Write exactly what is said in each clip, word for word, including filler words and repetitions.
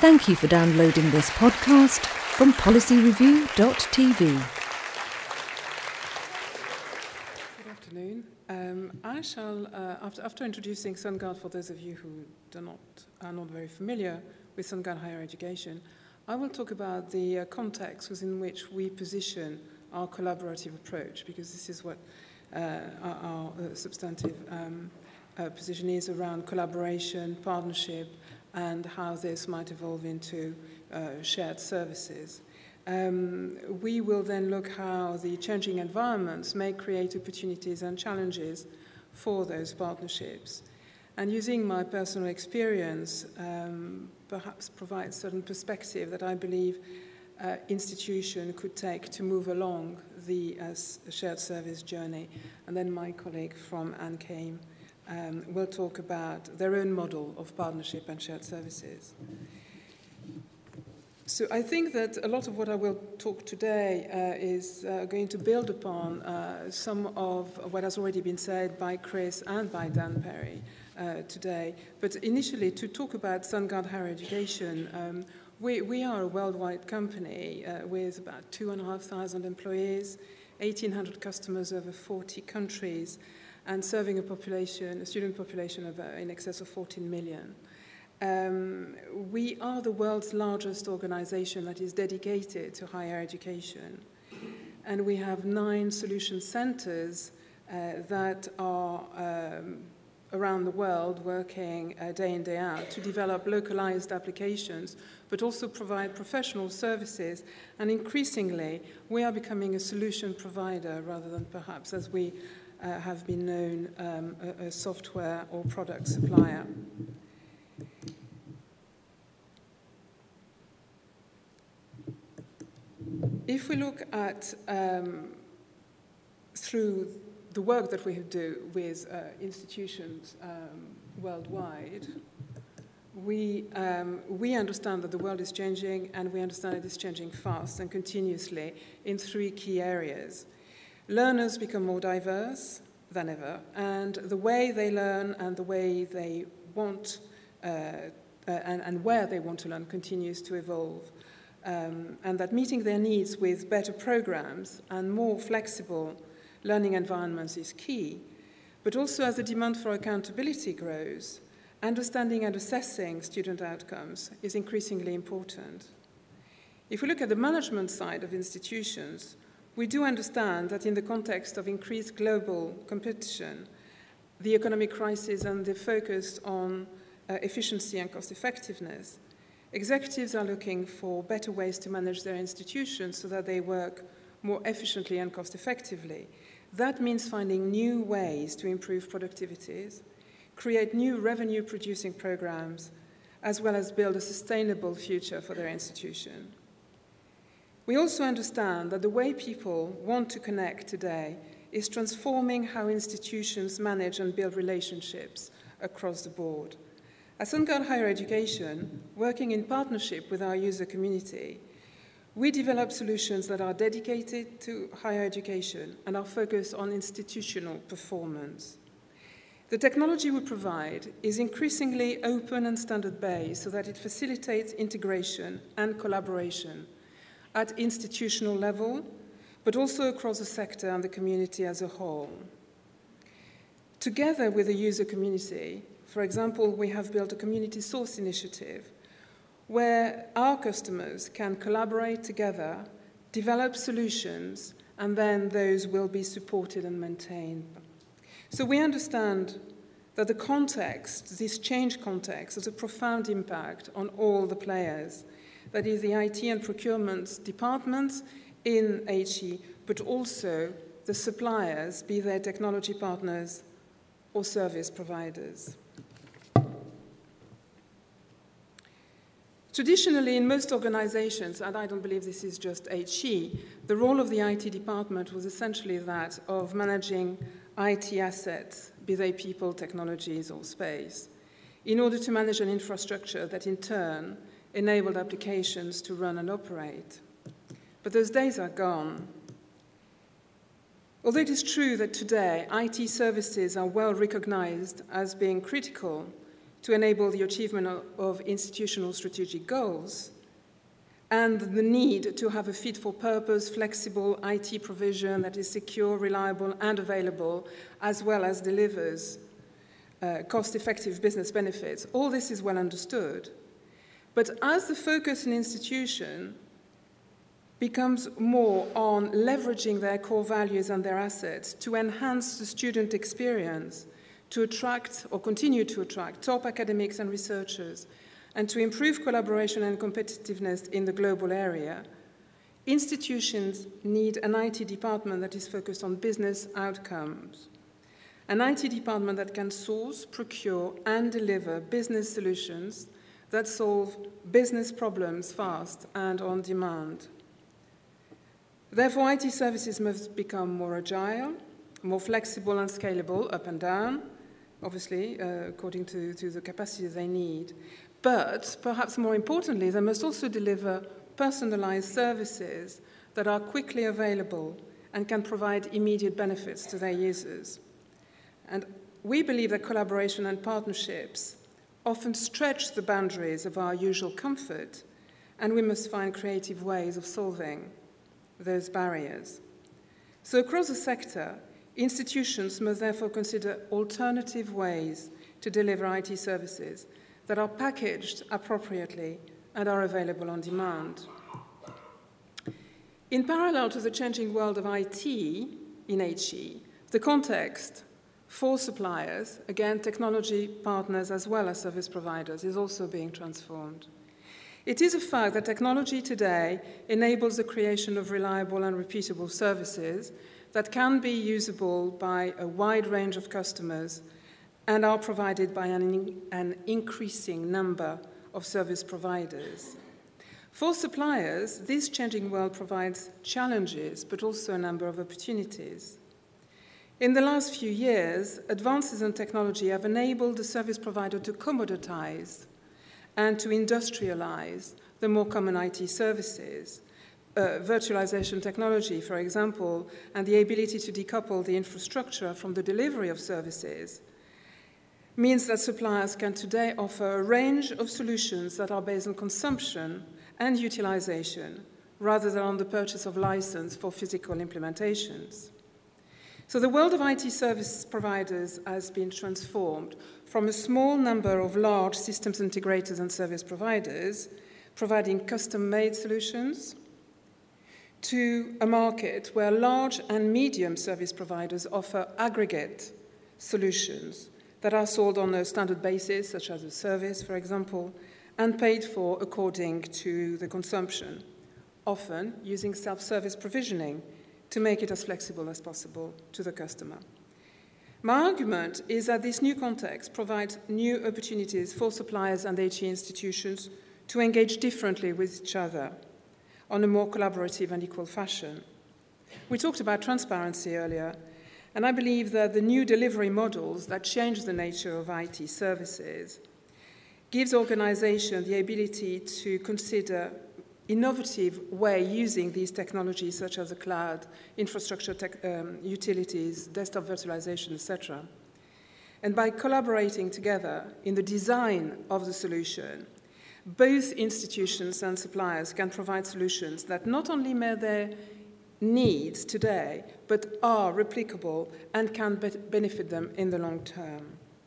Thank you for downloading this podcast from policy review dot t v. Good afternoon. Um, I shall, uh, after, after introducing SunGard, for those of you who do not, are not very familiar with SunGard Higher Education, I will talk about the uh, context within which we position our collaborative approach, because this is what uh, our, our uh, substantive um, uh, position is around collaboration, partnership, and how this might evolve into uh, shared services. Um, we will then look how the changing environments may create opportunities and challenges for those partnerships. And using my personal experience, um, perhaps provide certain perspective that I believe uh, institution could take to move along the uh, shared service journey. And then my colleague from ANCAIM Um, will talk about their own model of partnership and shared services. So I think that a lot of what I will talk today uh, is uh, going to build upon uh, some of what has already been said by Chris and by Dan Perry uh, today. But initially, to talk about SunGard Higher Education, um, we, we are a worldwide company uh, with about two and a half thousand employees, eighteen hundred customers over forty countries, and serving a population, a student population of uh, in excess of fourteen million. Um, we are the world's largest organization that is dedicated to higher education. And we have nine solution centers uh, that are um, around the world working uh, day in, day out to develop localized applications, but also provide professional services. And increasingly, we are becoming a solution provider rather than perhaps, as we Uh, have been known, um, a, a software or product supplier. If we look at, um, through the work that we do with uh, institutions um, worldwide, we, um, we understand that the world is changing, and we understand it is changing fast and continuously in three key areas. Learners become more diverse than ever, and the way they learn and the way they want uh, uh, and, and where they want to learn continues to evolve. Um, and that meeting their needs with better programs and more flexible learning environments is key. But also, as the demand for accountability grows, understanding and assessing student outcomes is increasingly important. If we look at the management side of institutions, we do understand that in the context of increased global competition, the economic crisis and the focus on uh, efficiency and cost effectiveness, executives are looking for better ways to manage their institutions so that they work more efficiently and cost effectively. That means finding new ways to improve productivities, create new revenue producing programs, as well as build a sustainable future for their institution. We also understand that the way people want to connect today is transforming how institutions manage and build relationships across the board. At SunGard Higher Education, working in partnership with our user community, we develop solutions that are dedicated to higher education and are focused on institutional performance. The technology we provide is increasingly open and standard-based so that it facilitates integration and collaboration at institutional level, but also across the sector and the community as a whole. Together with the user community, for example, we have built a community source initiative where our customers can collaborate together, develop solutions, and then those will be supported and maintained. So we understand that the context, this change context, has a profound impact on all the players. That is the I T and procurement departments in H E, but also the suppliers, be they technology partners or service providers. Traditionally, in most organizations, and I don't believe this is just H E, the role of the I T department was essentially that of managing I T assets, be they people, technologies, or space, in order to manage an infrastructure that in turn enabled applications to run and operate. But those days are gone. Although it is true that today I T services are well recognized as being critical to enable the achievement of institutional strategic goals, and the need to have a fit-for-purpose, flexible I T provision that is secure, reliable, and available, as well as delivers uh, cost-effective business benefits. All this is well understood. But as the focus in institution becomes more on leveraging their core values and their assets to enhance the student experience, to attract or continue to attract top academics and researchers, and to improve collaboration and competitiveness in the global area, institutions need an I T department that is focused on business outcomes, an I T department that can source, procure, and deliver business solutions that solve business problems fast and on demand. Therefore, I T services must become more agile, more flexible and scalable, up and down, obviously, uh, according to, to the capacity they need. But, perhaps more importantly, they must also deliver personalized services that are quickly available and can provide immediate benefits to their users. And we believe that collaboration and partnerships often stretch the boundaries of our usual comfort, and we must find creative ways of solving those barriers. So across the sector, institutions must therefore consider alternative ways to deliver I T services that are packaged appropriately and are available on demand. In parallel to the changing world of I T in H E, the context for suppliers, again technology partners as well as service providers, is also being transformed. It is a fact that technology today enables the creation of reliable and repeatable services that can be usable by a wide range of customers and are provided by an, in, an increasing number of service providers. For suppliers, this changing world provides challenges, but also a number of opportunities. In the last few years, advances in technology have enabled the service provider to commoditize and to industrialize the more common I T services. Uh, virtualization technology, for example, and the ability to decouple the infrastructure from the delivery of services means that suppliers can today offer a range of solutions that are based on consumption and utilization rather than on the purchase of license for physical implementations. So the world of I T service providers has been transformed from a small number of large systems integrators and service providers providing custom-made solutions to a market where large and medium service providers offer aggregate solutions that are sold on a standard basis, such as a service, for example, and paid for according to the consumption, often using self-service provisioning to make it as flexible as possible to the customer. My argument is that this new context provides new opportunities for suppliers and H E institutions to engage differently with each other on a more collaborative and equal fashion. We talked about transparency earlier, and I believe that the new delivery models that change the nature of I T services gives organizations the ability to consider innovative way using these technologies such as the cloud, infrastructure tech, um, utilities, desktop virtualization, et cetera. And by collaborating together in the design of the solution, both institutions and suppliers can provide solutions that not only meet their needs today, but are replicable and can be- benefit them in the long term.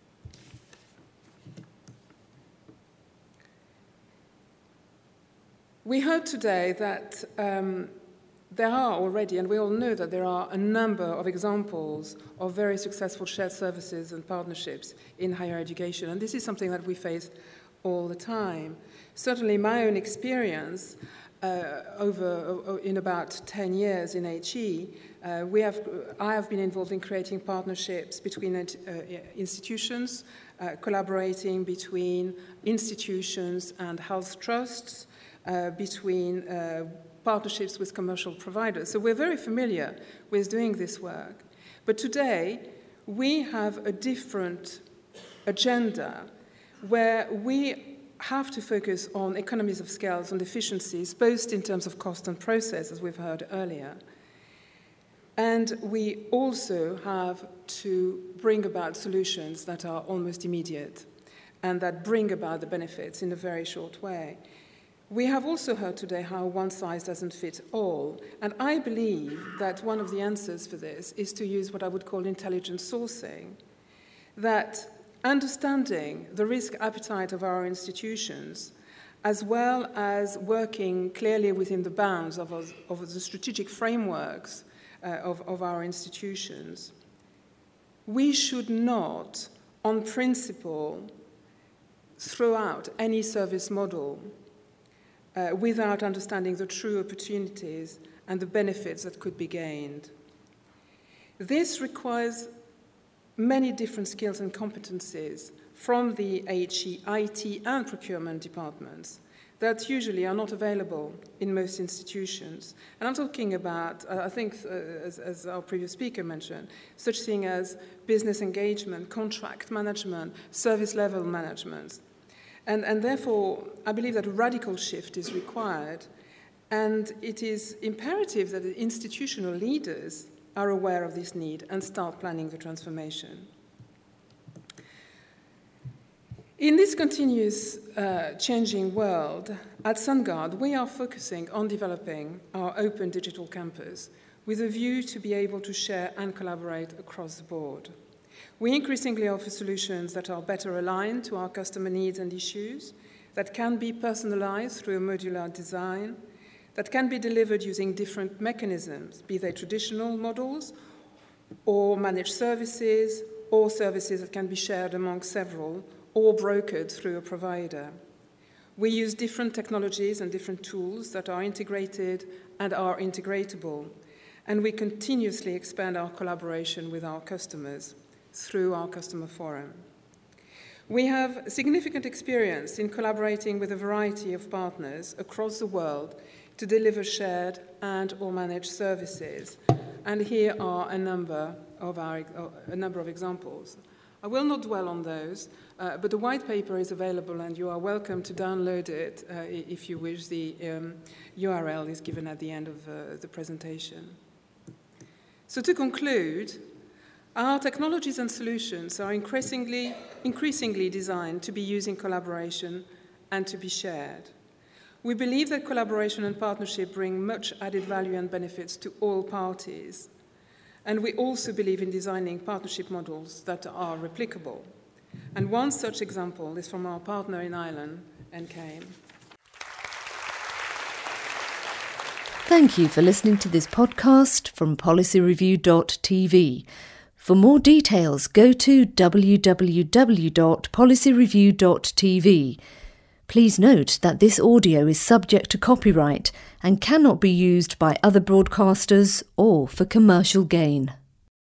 We heard today that um, there are already, and we all know that there are a number of examples of very successful shared services and partnerships in higher education, and this is something that we face all the time. Certainly my own experience uh, over uh, in about ten years in H E, uh, we have, I have been involved in creating partnerships between uh, institutions, uh, collaborating between institutions and health trusts, uh, between uh, partnerships with commercial providers. So we're very familiar with doing this work. But today, we have a different agenda where we have to focus on economies of scale and efficiencies, both in terms of cost and process, as we've heard earlier. And we also have to bring about solutions that are almost immediate. and that bring about the benefits in a very short way. We have also heard today how one size doesn't fit all, and I believe that one of the answers for this is to use what I would call intelligent sourcing, that understanding the risk appetite of our institutions, as well as working clearly within the bounds of, us, of the strategic frameworks uh, of, of our institutions, we should not, on principle, throw out any service model Uh, without understanding the true opportunities and the benefits that could be gained. This requires many different skills and competencies from the H E, I T, and procurement departments that usually are not available in most institutions. And I'm talking about, uh, I think, uh, as, as our previous speaker mentioned, such things as business engagement, contract management, service level management. And, and therefore, I believe that a radical shift is required, and it is imperative that the institutional leaders are aware of this need and start planning the transformation. In this continuous uh, changing world, at SunGard, we are focusing on developing our open digital campus with a view to be able to share and collaborate across the board. We increasingly offer solutions that are better aligned to our customer needs and issues, that can be personalized through a modular design, that can be delivered using different mechanisms, be they traditional models or managed services, or services that can be shared among several, or brokered through a provider. We use different technologies and different tools that are integrated and are integratable, and we continuously expand our collaboration with our customers through our customer forum. We have significant experience in collaborating with a variety of partners across the world to deliver shared and or managed services. And here are a number of, our, a number of examples. I will not dwell on those, uh, but the white paper is available and you are welcome to download it uh, if you wish. The um, U R L is given at the end of uh, the presentation. So to conclude, our technologies and solutions are increasingly, increasingly designed to be used in collaboration and to be shared. We believe that collaboration and partnership bring much added value and benefits to all parties. And we also believe in designing partnership models that are replicable. And one such example is from our partner in Ireland, N K M. Thank you for listening to this podcast from policy review dot t v. For more details, go to w w w dot policy review dot t v. Please note that this audio is subject to copyright and cannot be used by other broadcasters or for commercial gain.